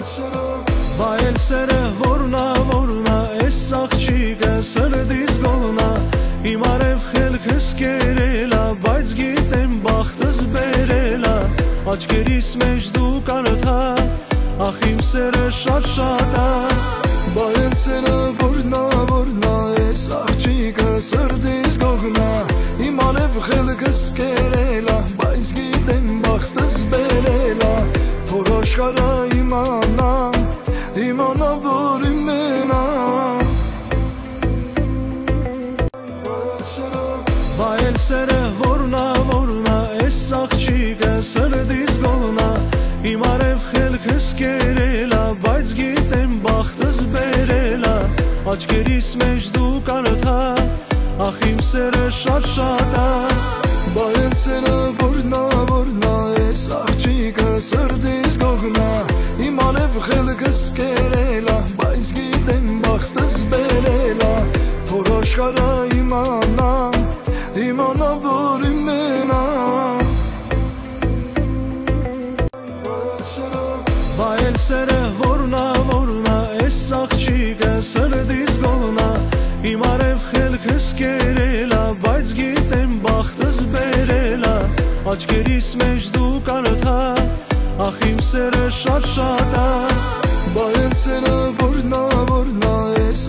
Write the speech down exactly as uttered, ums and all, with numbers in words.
Բայել սերը որնա որնա Ես աղջիկը սրդիս գոլնա Իմ արև խելքս կերելա Բայց գիտեմ բախտս բերելա Աչկերիս մեջ դու կարդա Ախ իմ սերը շատ շատ ա Բայել սերը որնա որնա Ես աղջիկը սրդիս գոլնա Իմ արև խելքս կերելա Բայց գիտեմ բախտս բերելա Թող աշխարհը իմանա Իմանա որ իմեն ա Բայել սերը որնա որնա Ես աղջիկը սրդիս գոլնա Իմ արև խելքս կերելա Բայց գիտեմ բախտս բերելա Աչկերիս մեջ դու կարդա Ախ իմ սերը շատ շատ ա Բայել սերը որնա որնա Ես աղջիկը սրդիս գոլնա Իմ արև խելքս կերելա Բայց գիտեմ բախտս բերելա Թող աշխարհը իմանա Իմանա որ իմեն ա Բայել սերը որնա որնա Ես աղջիկը սրդիս գոլնա Իմ արև խելքս կերելա Բայց գիտեմ բախտս բերելա Աչկերիս մեջ դու կարդա Ախ իմ սերը շատ շատ ա Բայել սերը